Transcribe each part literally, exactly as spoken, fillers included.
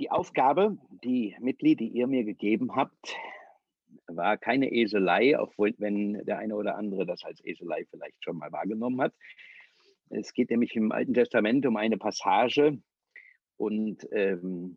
Die Aufgabe, die Mitglied, die ihr mir gegeben habt, war keine Eselei, obwohl wenn der eine oder andere das als Eselei vielleicht schon mal wahrgenommen hat. Es geht nämlich im Alten Testament um eine Passage und, ähm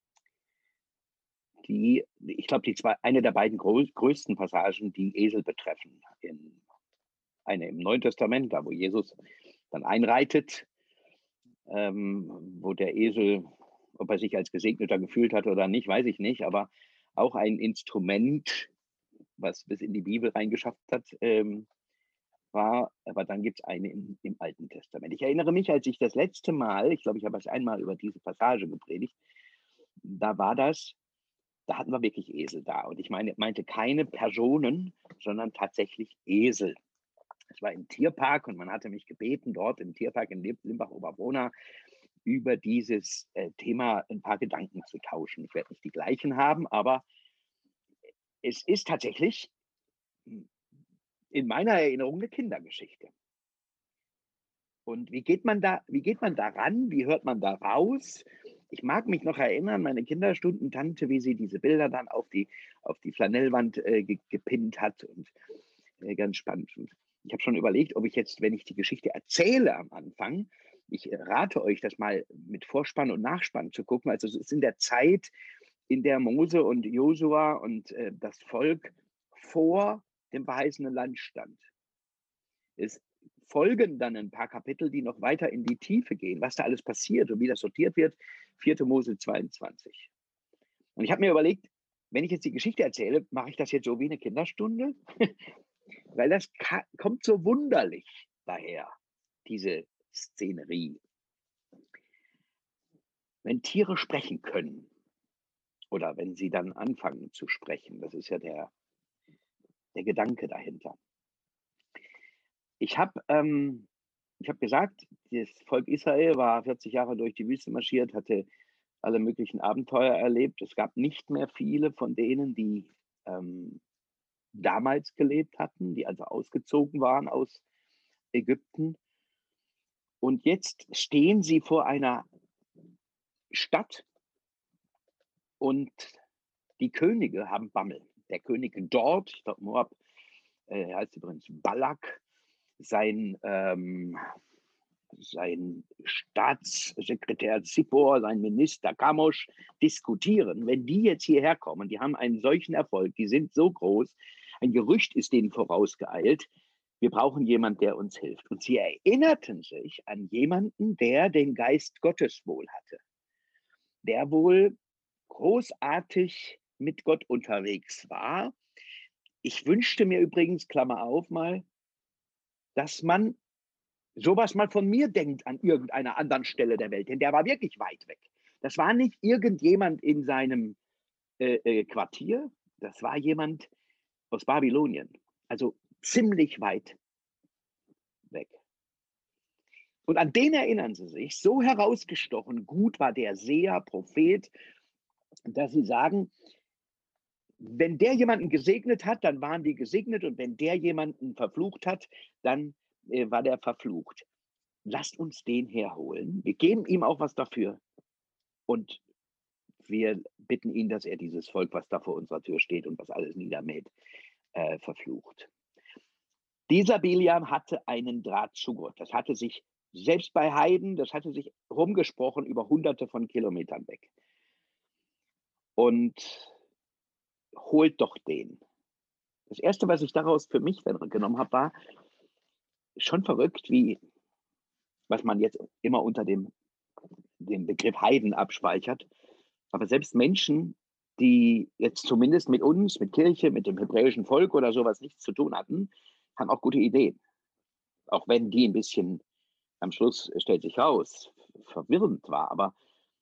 die ich glaube, die zwei eine der beiden groß größten Passagen, die Esel betreffen. In eine im Neuen Testament, da wo Jesus dann einreitet, ähm, wo der Esel, ob er sich als Gesegneter gefühlt hat oder nicht, weiß ich nicht, aber auch ein Instrument, was bis in die Bibel reingeschafft hat, ähm, war. Aber dann gibt's eine im im Alten Testament. Ich erinnere mich, als ich das letzte Mal ich glaube, ich habe erst einmal über diese Passage gepredigt, da war das da hatten wir wirklich Esel da. Und ich meine meinte keine Personen, sondern tatsächlich Esel. Es war im Tierpark und man hatte mich gebeten, dort im Tierpark in Lim Limbach-Oberbrunna über dieses, äh, Thema ein paar Gedanken zu tauschen. Ich werde nicht die gleichen haben, aber es ist tatsächlich hm, in meiner Erinnerung eine Kindergeschichte. Und wie geht man da wie geht man da ran? Wie hört man da raus? Ich mag mich noch erinnern, meine Kinderstundentante, wie sie diese Bilder dann auf die auf die Flanellwand, äh, ge gepinnt hat und, äh, ganz spannend. Und ich habe schon überlegt, ob ich jetzt, wenn ich die Geschichte erzähle am Anfang, ich äh, rate euch, das mal mit Vorspann und Nachspann zu gucken. Also, es ist in der Zeit, in der Mose und Josua und, äh, das Volk vor dem verheißenen Land stand. Es folgen dann ein paar Kapitel, die noch weiter in die Tiefe gehen, was da alles passiert und wie das sortiert wird. vierte. Mose zweiundzwanzig. Und ich habe mir überlegt, wenn ich jetzt die Geschichte erzähle, mache ich das jetzt so wie eine Kinderstunde? Weil das ka kommt so wunderlich daher, diese Szenerie. Wenn Tiere sprechen können oder wenn sie dann anfangen zu sprechen, das ist ja der der Gedanke dahinter. Ich habe ähm, ich habe gesagt, das Volk Israel war vierzig Jahre durch die Wüste marschiert, hatte alle möglichen Abenteuer erlebt. Es gab nicht mehr viele von denen, die, ähm, damals gelebt hatten, die also ausgezogen waren aus Ägypten. Und jetzt stehen sie vor einer Stadt und die Könige haben Bammel. Der König dort, ich glaube Moab, äh, heißt übrigens Balak, sein, ähm sein Staatssekretär Zippor, sein Minister Kamosch diskutieren. Wenn die jetzt hierher kommen, die haben einen solchen Erfolg, die sind so groß, ein Gerücht ist denen vorausgeeilt, wir brauchen jemand, der uns hilft. Und sie erinnerten sich an jemanden, der den Geist Gottes wohl hatte, der wohl großartig mit Gott unterwegs war. Ich wünschte mir übrigens, Klammer auf mal, dass man sowas mal von mir denkt an irgendeiner anderen Stelle der Welt, denn der war wirklich weit weg. Das war nicht irgendjemand in seinem äh, äh, Quartier, das war jemand aus Babylonien, also ziemlich weit weg. Und an den erinnern sie sich, so herausgestochen gut war der Seher, Prophet, dass sie sagen, wenn der jemanden gesegnet hat, dann waren die gesegnet und wenn der jemanden verflucht hat, dann äh, war der verflucht. Lasst uns den herholen. Wir geben ihm auch was dafür. Und wir bitten ihn, dass er dieses Volk, was da vor unserer Tür steht und was alles niedermäht, äh, verflucht. Dieser Biliam hatte einen Draht zu Gott. Das hatte sich selbst bei Heiden, das hatte sich rumgesprochen über hunderte von Kilometern weg. Und holt doch den. Das Erste, was ich daraus für mich dann genommen habe, war schon verrückt, wie was man jetzt immer unter dem, dem Begriff Heiden abspeichert. Aber selbst Menschen, die jetzt zumindest mit uns, mit Kirche, mit dem hebräischen Volk oder sowas nichts zu tun hatten, haben auch gute Ideen. Auch wenn die ein bisschen am Schluss, stellt sich raus, verwirrend war. Aber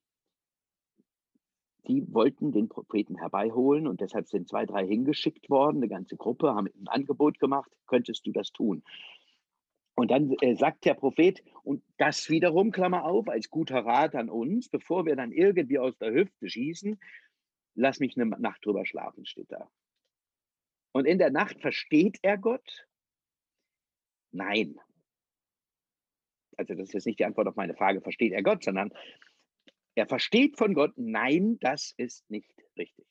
die wollten den Propheten herbeiholen und deshalb sind zwei, drei hingeschickt worden, eine ganze Gruppe, haben ein Angebot gemacht, könntest du das tun? Und dann äh, sagt der Prophet, und das wiederum, Klammer auf, als guter Rat an uns, bevor wir dann irgendwie aus der Hüfte schießen, lass mich eine Nacht drüber schlafen, steht da. Und in der Nacht versteht er Gott? Nein. Also das ist jetzt nicht die Antwort auf meine Frage, versteht er Gott, sondern Er versteht von Gott: „Nein, das ist nicht richtig.“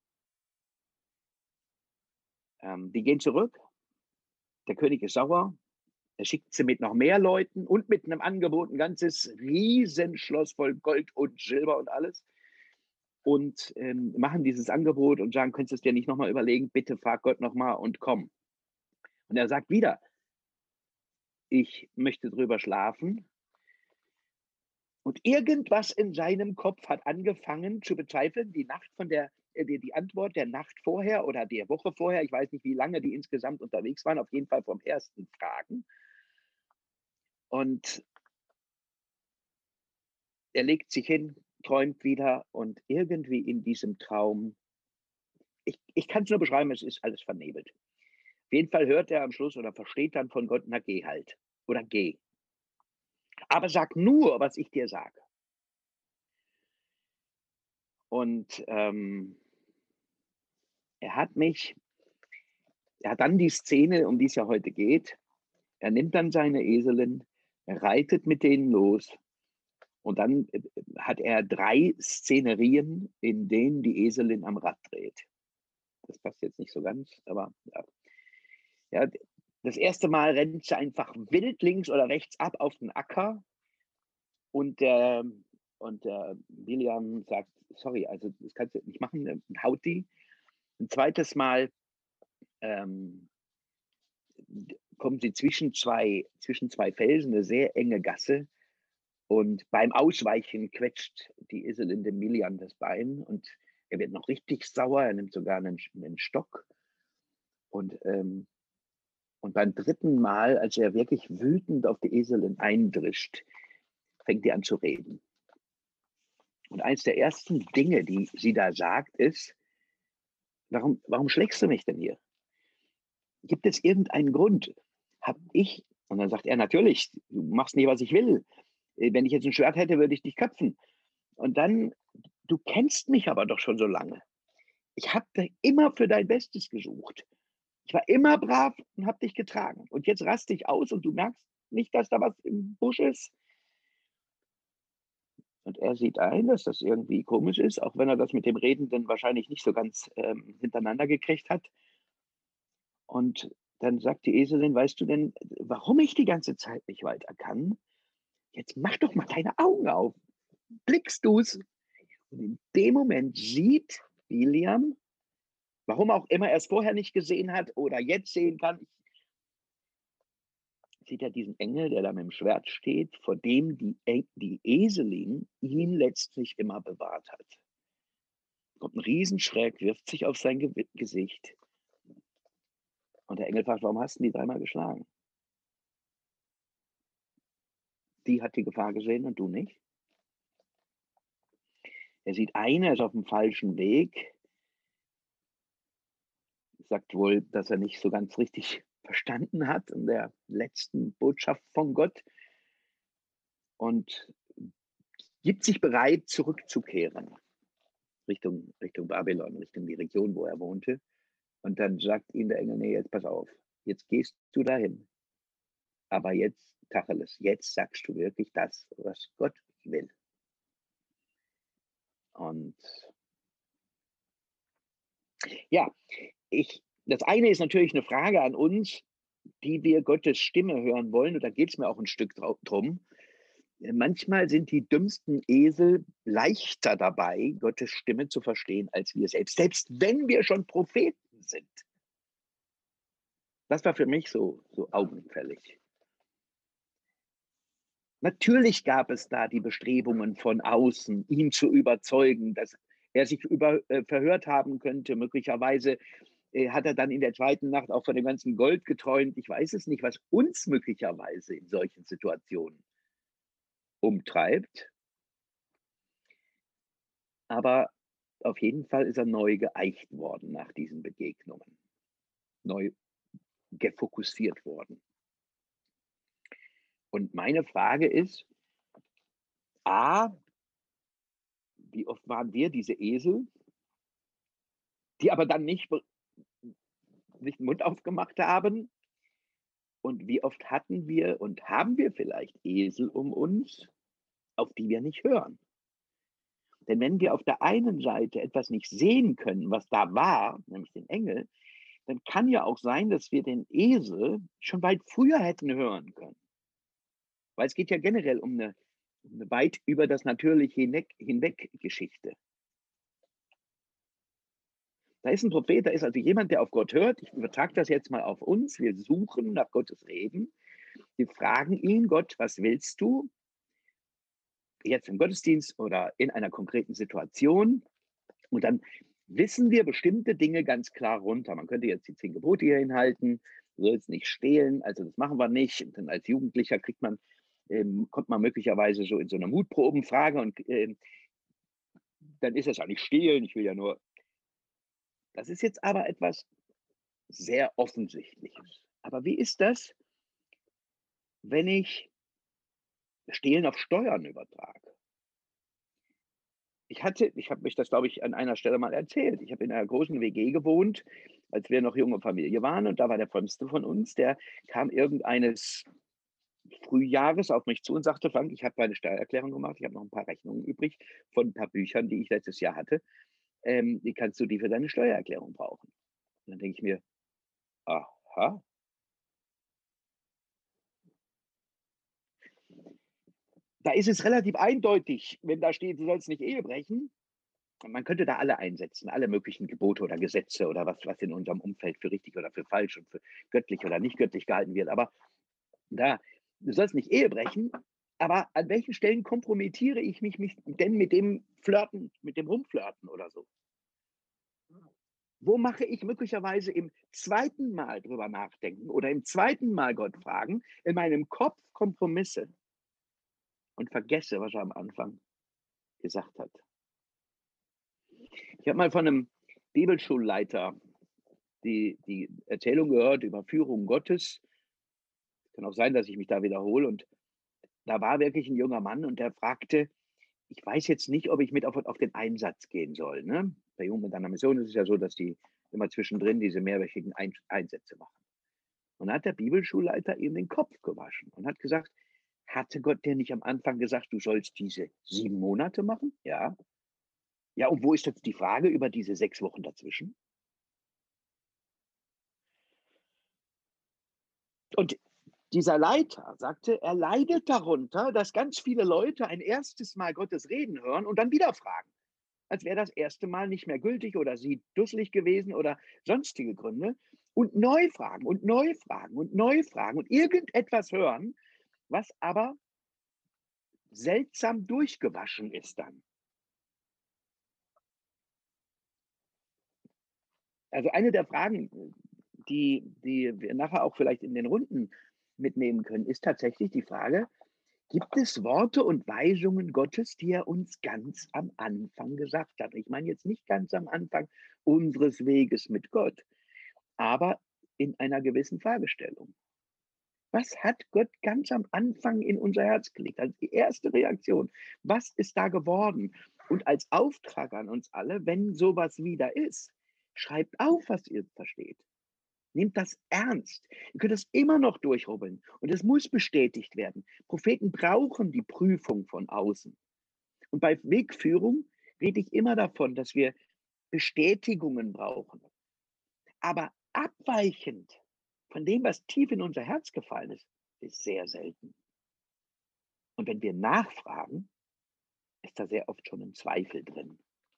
Ähm, die gehen zurück. Der König ist sauer. Er schickt sie mit noch mehr Leuten und mit 'nem Angebot, 'n ganzes Riesenschloss voll Gold und Silber und alles. Und, ähm, machen dieses Angebot und sagen: „Könntest du es dir nicht noch mal überlegen? Bitte frag Gott noch mal und komm.“ Und er sagt wieder: „Ich möchte drüber schlafen.“ Und irgendwas in seinem Kopf hat angefangen zu bezweifeln, die Nacht von der äh, die die Antwort der Nacht vorher oder der Woche vorher, ich weiß nicht, wie lange die insgesamt unterwegs waren, auf jeden Fall vom ersten Fragen. Und er legt sich hin, träumt wieder und irgendwie in diesem Traum ich ich kann's nur beschreiben, es ist alles vernebelt. Auf jeden Fall hört er am Schluss oder versteht dann von Gott: „Na, geh halt oder geh. Aber sag nur, was ich dir sage.“ Und, ähm er hat mich er hat dann die Szene, um die es ja heute geht. Er nimmt dann seine Eselin, er reitet mit denen los und dann, äh, äh, hat er drei Szenerien, in denen die Eselin am Rad dreht. Das passt jetzt nicht so ganz, aber ja. Ja, d das erste Mal rennt sie einfach wild links oder rechts ab auf den Acker und der und der Bileam sagt: „Sorry, also das kannst du nicht machen“, und haut die. 'N zweites Mal, ähm d kommen sie zwischen zwei zwischen zwei Felsen, 'ne sehr enge Gasse. Und beim Ausweichen quetscht die Eselin dem Bileam das Bein und er wird noch richtig sauer. Er nimmt sogar 'nen Sch 'nen Stock. Und, ähm und beim dritten Mal, als er wirklich wütend auf die Eselin eindrischt, fängt die an zu reden. Und eins der ersten Dinge, die sie da sagt, ist: „Warum warum schlägst du mich denn hier? Gibt es irgendeinen Grund? Habe ich“ und dann sagt er: „Natürlich, du machst nicht, was ich will. Äh, wenn ich jetzt 'n Schwert hätte, würde ich dich köpfen.“ Und dann: „Du kennst mich aber doch schon so lange. Ich habe da immer für dein Bestes gesucht. Ich war immer brav und habe dich getragen. Und jetzt raste ich aus und du merkst nicht, dass da was im Busch ist?“ Und er sieht ein, dass das irgendwie komisch ist, auch wenn er das mit dem Redenden wahrscheinlich nicht so ganz, ähm, hintereinander gekriegt hat. Und dann sagt die Eselin: „Weißt du denn, warum ich die ganze Zeit nicht weiter kann? Jetzt mach doch mal deine Augen auf. Blickst du's?“ Und in dem Moment sieht Bileam, warum auch immer er's vorher nicht gesehen hat oder jetzt sehen kann sieht er diesen Engel, der da mit'm Schwert steht, vor dem die E die Eselin ihn letztlich immer bewahrt hat. Kommt 'n Riesenschreck, wirft sich auf sein Gewi Gesicht. Und der Engel fragt: „Warum hast 'n die dreimal geschlagen?“ Die hat die Gefahr gesehen und du nicht? Er sieht ein, er ist auf'm falschen Weg. Sagt wohl, dass er nicht so ganz richtig verstanden hat in der letzten Botschaft von Gott. Und gibt sich bereit, zurückzukehren Richtung Richtung Babylon, Richtung die Region, wo er wohnte. Und dann sagt ihm der Engel: „Ne, jetzt pass auf. Jetzt gehst du dahin. Aber jetzt Tacheles, jetzt sagst du wirklich das, was Gott will.“ Und ja, ich das eine ist natürlich 'ne Frage an uns, die wir Gottes Stimme hören wollen, und da geht's mir auch 'n Stück drau drum. Äh, manchmal sind die dümmsten Esel leichter dabei, Gottes Stimme zu verstehen als wir selbst, selbst wenn wir schon Propheten sind. Das war für mich so so augenfällig. Natürlich gab es da die Bestrebungen von außen, ihn zu überzeugen, dass er sich über äh, verhört haben könnte. Möglicherweise, äh, hat er dann in der zweiten Nacht auch von dem ganzen Gold geträumt. Ich weiß es nicht, was uns möglicherweise in solchen Situationen umtreibt. Aber auf jeden Fall ist er neu geeicht worden nach diesen Begegnungen, neu gefokussiert worden. Und meine Frage ist A wie oft waren wir diese Esel die aber dann nicht be nicht 'n Mund aufgemacht haben? Und wie oft hatten wir und haben wir vielleicht Esel um uns, auf die wir nicht hören? Denn wenn wir auf der einen Seite etwas nicht sehen können, was da war, nämlich den Engel, dann kann ja auch sein, dass wir den Esel schon weit früher hätten hören können. Weil es geht ja generell um eine, um 'ne weit über das Natürliche hinweg hinweg Geschichte. Da ist ein Prophet, da ist also jemand, der auf Gott hört. Ich übertrage das jetzt mal auf uns. Wir suchen nach Gottes Reden. Wir fragen ihn: „Gott, was willst du?“ Jetzt im Gottesdienst oder in einer konkreten Situation. Und dann wissen wir bestimmte Dinge ganz klar runter. Man könnte jetzt die zehn Gebote hier hinhalten, du sollst nicht stehlen, also das machen wir nicht. Und dann als Jugendlicher kriegt man, ähm, kommt man möglicherweise so in so eine Mutprobenfrage und ähm, dann ist das ja nicht stehlen, ich will ja nur. Das ist jetzt aber etwas sehr Offensichtliches. Aber wie ist das, wenn ich Stehlen auf Steuern übertrage? Ich hatte ich habe mich das, glaube ich, an einer Stelle mal erzählt. Ich habe in einer großen W G gewohnt, als wir noch junge Familie waren und da war der Frömmste von uns, der kam irgendeines Frühjahres auf mich zu und sagte: „Frank, ich habe meine Steuererklärung gemacht. Ich habe noch ein paar Rechnungen übrig von ein paar Büchern, die ich letztes Jahr hatte. Ähm, wie kannst du die für deine Steuererklärung brauchen?“ Und dann denke ich mir: „Aha, da ist es relativ eindeutig, wenn da steht, du sollst nicht Ehe brechen.“ Man könnte da alle einsetzen, alle möglichen Gebote oder Gesetze oder was was in unserem Umfeld für richtig oder für falsch und für göttlich oder nicht göttlich gehalten wird. Aber da du sollst nicht Ehe brechen, aber an welchen Stellen kompromittiere ich mich mich denn mit dem Flirten, mit dem Rumflirten oder so? Wo mache ich möglicherweise im zweiten Mal drüber nachdenken oder im zweiten Mal Gott fragen, in meinem Kopf Kompromisse und vergesse, was er am Anfang gesagt hat? Ich habe mal von einem Bibelschulleiter die die Erzählung gehört über Führung Gottes. Kann auch sein, dass ich mich da wiederhole. Und da war wirklich ein junger Mann und der fragte: „Ich weiß jetzt nicht, ob ich mit auf auf den Einsatz gehen soll“, ne? Bei Jugend mit einer Mission ist es ja so, dass die immer zwischendrin diese mehrwöchigen Ein Einsätze machen. Und dann hat der Bibelschulleiter ihm den Kopf gewaschen und hat gesagt: „Hatte Gott dir nicht am Anfang gesagt, du sollst diese sieben Monate machen?“ „Ja.“ „Ja, und wo ist jetzt die Frage über diese sechs Wochen dazwischen?“ Und dieser Leiter sagte, er leidet darunter, dass ganz viele Leute ein erstes Mal Gottes Reden hören und dann wieder fragen, als wäre das erste Mal nicht mehr gültig oder sie dusselig gewesen oder sonstige Gründe und neu fragen und neu fragen und neu fragen und irgendetwas hören, was aber seltsam durchgewaschen ist dann. Also eine der Fragen, die die wir nachher auch vielleicht in den Runden mitnehmen können, ist tatsächlich die Frage: Gibt es Worte und Weisungen Gottes, die er uns ganz am Anfang gesagt hat? Ich meine jetzt nicht ganz am Anfang unseres Weges mit Gott, aber in einer gewissen Fragestellung. Was hat Gott ganz am Anfang in unser Herz gelegt, als die erste Reaktion? Was ist da geworden? Und als Auftrag an uns alle, wenn sowas wieder ist, schreibt auf, was ihr versteht. Nehmt das ernst. Ihr könnt es immer noch durchrubbeln und es muss bestätigt werden. Propheten brauchen die Prüfung von außen. Und bei Wegführung rede ich immer davon, dass wir Bestätigungen brauchen. Aber abweichend von dem, was tief in unser Herz gefallen ist, ist sehr selten. Und wenn wir nachfragen, ist da sehr oft schon ein Zweifel drin.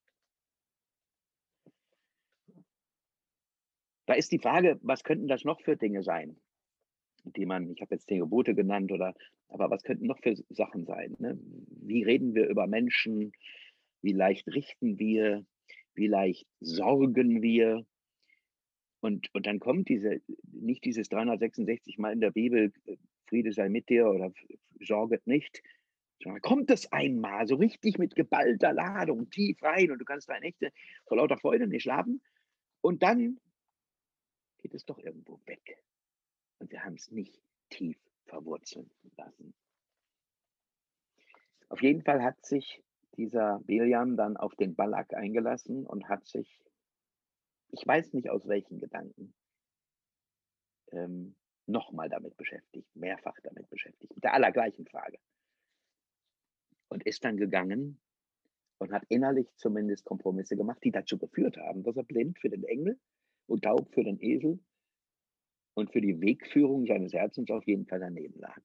Da ist die Frage, was könnten das noch für Dinge sein? Die man, ich habe jetzt zehn Gebote genannt oder aber was könnten noch für Sachen sein, ne? Wie reden wir über Menschen? Wie leicht richten wir? Wie leicht sorgen wir? Und und dann kommt diese nicht dieses dreihundertsechsundsechzig Mal in der Bibel, äh, Friede sei mit dir oder sorget nicht, sondern kommt es einmal so richtig mit geballter Ladung tief rein und du kannst drei Nächte vor lauter Freude nicht schlafen und dann geht es doch irgendwo weg und wir haben es nicht tief verwurzeln lassen. Auf jeden Fall hat sich dieser Biljam dann auf den Balak eingelassen und hat sich, ich weiß nicht aus welchen Gedanken, ähm, noch damit beschäftigt, mehrfach damit beschäftigt, mit der allergleichen Frage und ist dann gegangen und hat innerlich zumindest Kompromisse gemacht, die dazu geführt haben, dass er blind für den Engel und taub für den Esel und für die Wegführung seines Herzens auf jeden Fall daneben lag.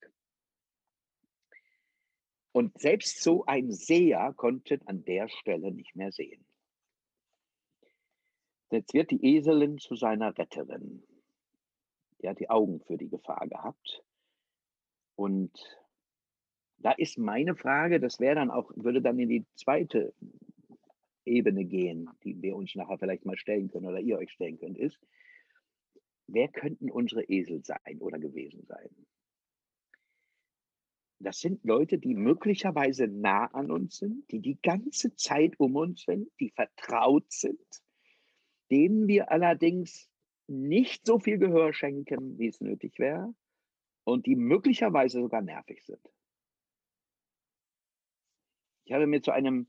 Und selbst so ein Seher konnte an der Stelle nicht mehr sehen. Jetzt wird die Eselin zu seiner Retterin. Die hat die Augen für die Gefahr gehabt. Und da ist meine Frage, das wäre dann auch, würde dann in die zweite Ebene gehen, die wir uns nachher vielleicht mal stellen können oder ihr euch stellen könnt, ist, wer könnten unsere Esel sein oder gewesen sein? Das sind Leute, die möglicherweise nah an uns sind, die die ganze Zeit um uns sind, die vertraut sind, denen wir allerdings nicht so viel Gehör schenken, wie es nötig wäre, und die möglicherweise sogar nervig sind. Ich habe mir zu einem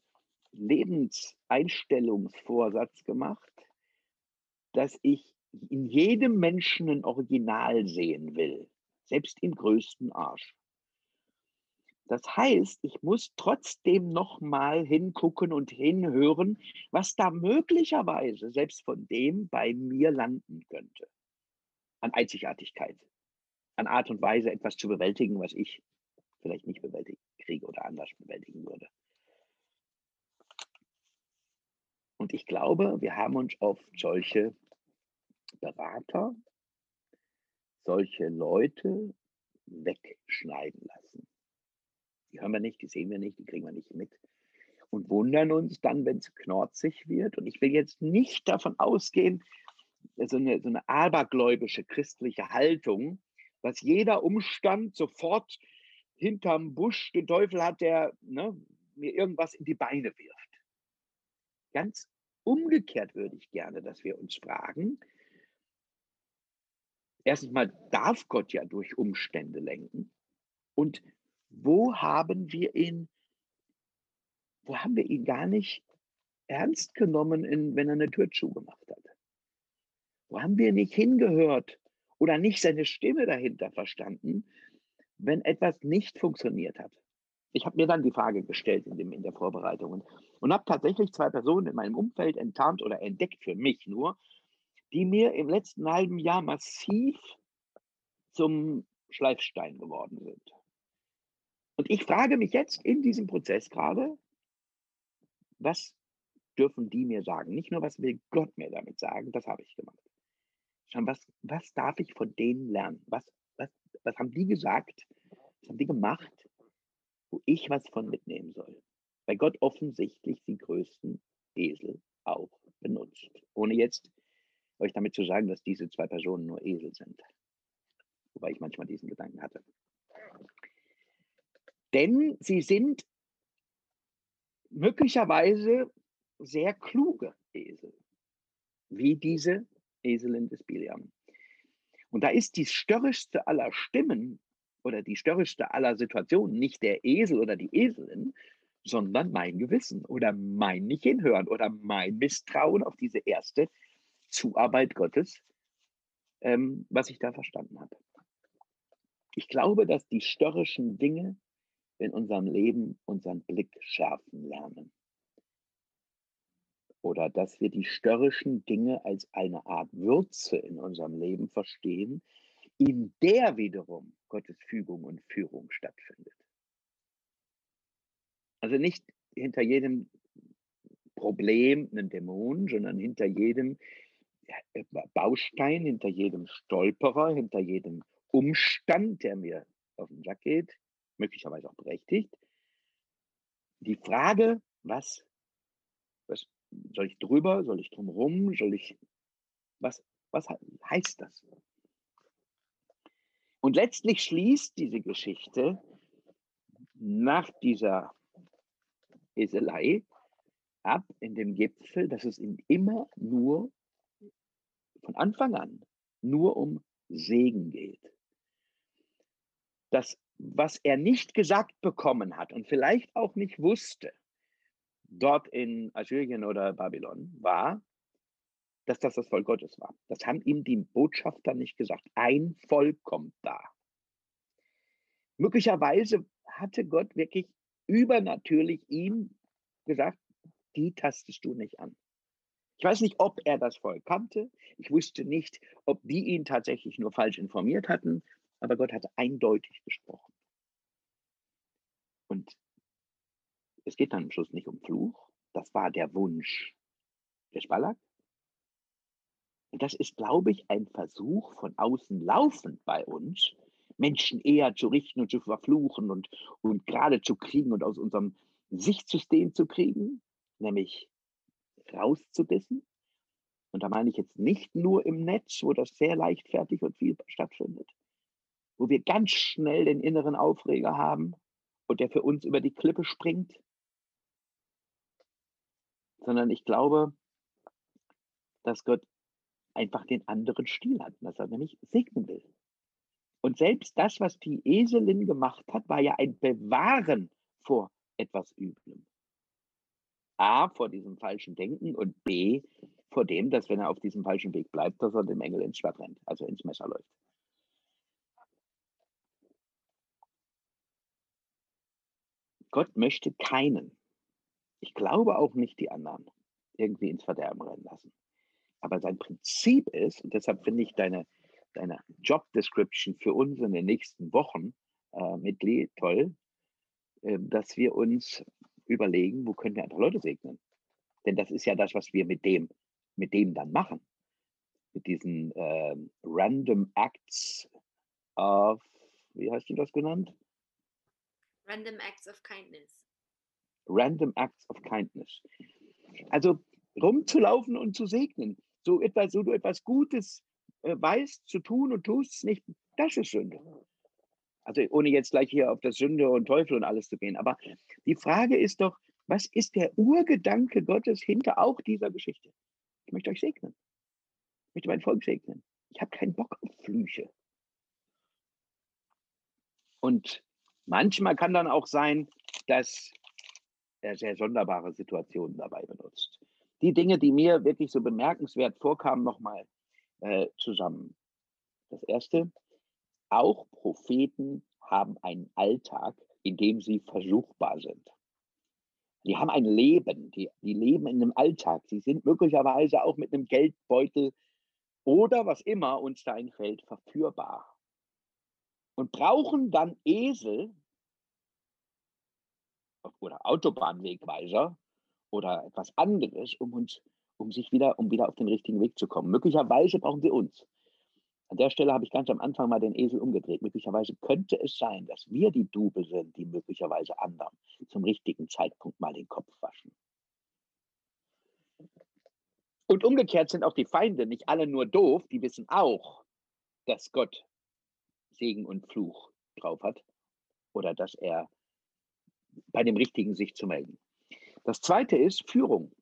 Lebenseinstellungsvorsatz gemacht, dass ich in jedem Menschen ein Original sehen will, selbst im größten Arsch. Das heißt, ich muss trotzdem noch mal hingucken und hinhören, was da möglicherweise selbst von dem bei mir landen könnte. An Einzigartigkeit, an Art und Weise, etwas zu bewältigen, was ich vielleicht nicht bewältigt kriege oder anders bewältigen würde. Und ich glaube, wir haben uns oft solche Berater, solche Leute wegschneiden lassen. Die hören wir nicht, die sehen wir nicht, die kriegen wir nicht mit. Und wundern uns dann, wenn es knorzig wird. Und ich will jetzt nicht davon ausgehen, so eine, so eine abergläubische christliche Haltung, dass jeder Umstand sofort hinterm Busch den Teufel hat, der ne, mir irgendwas in die Beine wirft. Ganz umgekehrt würde ich gerne, dass wir uns fragen, erstens mal darf Gott ja durch Umstände lenken. Und wo haben wir ihn, wo haben wir ihn gar nicht ernst genommen, in, wenn er eine Tür zugemacht hat? Wo haben wir nicht hingehört oder nicht seine Stimme dahinter verstanden, wenn etwas nicht funktioniert hat? Ich habe mir dann die Frage gestellt in, dem, in der Vorbereitung und, und habe tatsächlich zwei Personen in meinem Umfeld enttarnt oder entdeckt für mich nur, die mir im letzten halben Jahr massiv zum Schleifstein geworden sind. Und ich frage mich jetzt in diesem Prozess gerade, was dürfen die mir sagen? Nicht nur, was will Gott mir damit sagen, das habe ich gemacht. Sondern was, was darf ich von denen lernen? Was, was, was haben die gesagt? Was haben die gemacht, wo ich was von mitnehmen soll? Weil Gott offensichtlich die größten Esel auch benutzt. Ohne jetzt euch damit zu sagen, dass diese zwei Personen nur Esel sind. Wobei ich manchmal diesen Gedanken hatte. Denn sie sind möglicherweise sehr kluge Esel, wie diese Eselin des Biliam. Und da ist die störrischste aller Stimmen oder die störrischste aller Situationen nicht der Esel oder die Eselin, sondern mein Gewissen oder mein Nicht-Hinhören oder mein Misstrauen auf diese erste Zuarbeit Gottes, ähm, was ich da verstanden habe. Ich glaube, dass die störrischen Dinge in unserem Leben unseren Blick schärfen lernen. Oder dass wir die störrischen Dinge als eine Art Würze in unserem Leben verstehen, in der wiederum Gottes Fügung und Führung stattfindet. Also nicht hinter jedem Problem einen Dämon, sondern hinter jedem Baustein, hinter jedem Stolperer, hinter jedem Umstand, der mir auf den Sack geht, möglicherweise auch berechtigt. Die Frage, was, was soll ich drüber, soll ich drumherum, soll ich, was, was heißt das? Und letztlich schließt diese Geschichte nach dieser Eselei ab in dem Gipfel, dass es ihm immer nur von Anfang an nur um Segen geht. Das, was er nicht gesagt bekommen hat und vielleicht auch nicht wusste, dort in Assyrien oder Babylon, war, dass das das Volk Gottes war. Das haben ihm die Botschafter nicht gesagt. Ein Volk kommt da. Möglicherweise hatte Gott wirklich übernatürlich ihm gesagt, die tastest du nicht an. Ich weiß nicht, ob er das Volk kannte. Ich wusste nicht, ob die ihn tatsächlich nur falsch informiert hatten, aber Gott hat eindeutig gesprochen. Und es geht dann am Schluss nicht um Fluch. Das war der Wunsch des Balak. Und das ist, glaube ich, ein Versuch von außen laufend bei uns, Menschen eher zu richten und zu verfluchen und, und gerade zu kriegen und aus unserem Sichtsystem zu kriegen, nämlich rauszubissen. Und da meine ich jetzt nicht nur im Netz, wo das sehr leichtfertig und viel stattfindet, wo wir ganz schnell den inneren Aufreger haben und der für uns über die Klippe springt, sondern ich glaube, dass Gott einfach den anderen Stil hat, dass er nämlich segnen will. Und selbst das, was die Eselin gemacht hat, war ja ein Bewahren vor etwas Üblem. A, vor diesem falschen Denken und B, vor dem, dass wenn er auf diesem falschen Weg bleibt, dass er dem Engel ins Schwert rennt, also ins Messer läuft. Gott möchte keinen, ich glaube auch nicht die anderen, irgendwie ins Verderben rennen lassen. Aber sein Prinzip ist, und deshalb finde ich deine, deine Job Description für uns in den nächsten Wochen äh, mit Lee toll, äh, dass wir uns überlegen, wo können wir andere Leute segnen. Denn das ist ja das, was wir mit dem, mit dem dann machen. Mit diesen äh, Random Acts of, wie hast du das genannt? Random Acts of Kindness. Random Acts of Kindness. Also rumzulaufen und zu segnen. So etwas, so du etwas Gutes äh, weißt zu tun und tust es nicht, das ist Sünde. Also ohne jetzt gleich hier auf das Sünde und Teufel und alles zu gehen. Aber die Frage ist doch, was ist der Urgedanke Gottes hinter auch dieser Geschichte? Ich möchte euch segnen. Ich möchte mein Volk segnen. Ich habe keinen Bock auf Flüche. Und manchmal kann dann auch sein, dass er sehr sonderbare Situationen dabei benutzt. Die Dinge, die mir wirklich so bemerkenswert vorkamen, nochmal äh, zusammen. Das erste, auch Propheten haben einen Alltag, in dem sie versuchbar sind. Die haben ein Leben, die, die leben in einem Alltag. Sie sind möglicherweise auch mit einem Geldbeutel oder was immer uns da einfällt, verführbar. Und brauchen dann Esel oder Autobahnwegweiser oder etwas anderes, um uns, um sich wieder, um wieder auf den richtigen Weg zu kommen. Möglicherweise brauchen sie uns. An der Stelle habe ich ganz am Anfang mal den Esel umgedreht. Möglicherweise könnte es sein, dass wir die Dube sind, die möglicherweise anderen zum richtigen Zeitpunkt mal den Kopf waschen. Und umgekehrt sind auch die Feinde nicht alle nur doof, die wissen auch, dass Gott Segen und Fluch drauf hat oder dass er bei dem Richtigen sich zu melden. Das zweite ist Führung.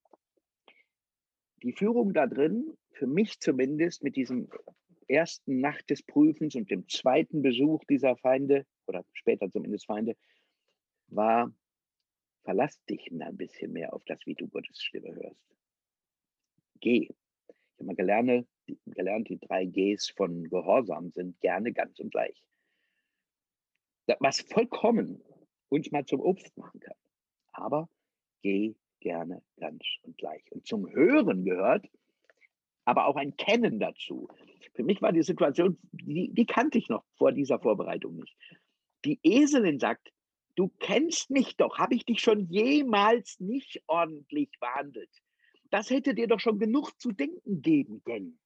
Die Führung da drin, für mich zumindest mit diesem ersten Nacht des Prüfens und dem zweiten Besuch dieser Feinde, oder später zumindest Feinde, war, verlass dich ein bisschen mehr auf das, wie du Gottes Stimme hörst. Geh. Ich habe mal gelernt, gelernt, die drei Gs von Gehorsam sind gerne, ganz und gleich. Was vollkommen uns mal zum Obst machen kann. Aber geh gerne, ganz und gleich. Und zum Hören gehört aber auch ein Kennen dazu. Für mich war die Situation, die, die kannte ich noch vor dieser Vorbereitung nicht. Die Eselin sagt, du kennst mich doch, habe ich dich schon jemals nicht ordentlich behandelt? Das hätte dir doch schon genug zu denken geben können.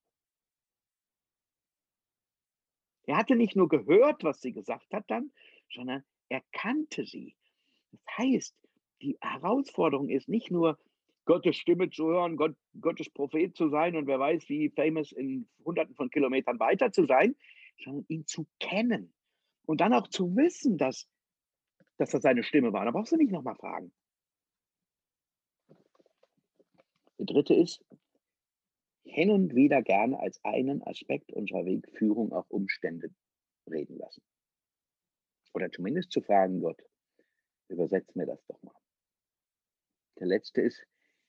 Er hatte nicht nur gehört, was sie gesagt hat dann, sondern er kannte sie. Das heißt, die Herausforderung ist nicht nur, Gottes Stimme zu hören, Gott, Gottes Prophet zu sein und wer weiß, wie famous in hunderten von Kilometern weiter zu sein, sondern ihn zu kennen und dann auch zu wissen, dass, dass das seine Stimme war. Da brauchst du nicht nochmal fragen. Der dritte ist, hin und wieder gerne als einen Aspekt unserer Wegführung auch Umstände reden lassen. Oder zumindest zu fragen, Gott, übersetz mir das doch mal. Der letzte ist,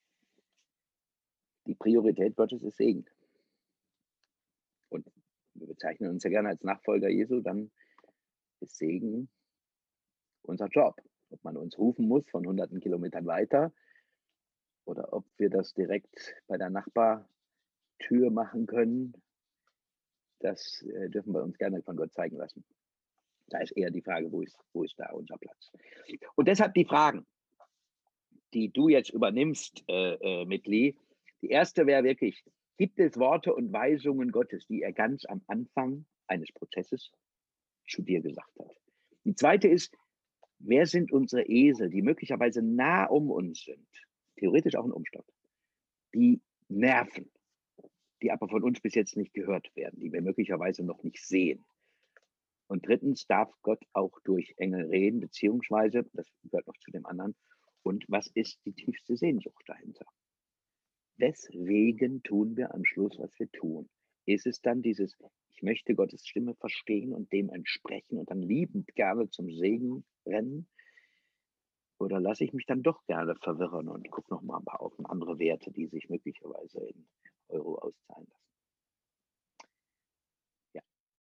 die Priorität Gottes ist Segen. Und wir bezeichnen uns ja gerne als Nachfolger Jesu, dann ist Segen unser Job. Ob man uns rufen muss von hunderten Kilometern weiter, oder ob wir das direkt bei der Nachbartür machen können, das, äh, dürfen wir uns gerne von Gott zeigen lassen. Da ist eher die Frage, wo ist wo ist da unser Platz? Und deshalb die Fragen, die du jetzt übernimmst, äh, äh, mit Lee. Die erste wäre wirklich: Gibt es Worte und Weisungen Gottes, die er ganz am Anfang eines Prozesses zu dir gesagt hat? Die zweite ist: Wer sind unsere Esel, die möglicherweise nah um uns sind, theoretisch auch 'n Umstand, die nerven, die aber von uns bis jetzt nicht gehört werden, die wir möglicherweise noch nicht sehen? Und drittens: Darf Gott auch durch Engel reden, beziehungsweise, das gehört noch zu dem anderen, und was ist die tiefste Sehnsucht dahinter? Weswegen tun wir am Schluss, was wir tun? Ist es dann dieses: „Ich möchte Gottes Stimme verstehen und dem entsprechen und dann liebend gerne zum Segen rennen?“ Oder lasse ich mich dann doch gerne verwirren und gucke noch mal 'n paar auf andere Werte, die sich möglicherweise in Euro auszahlen lassen?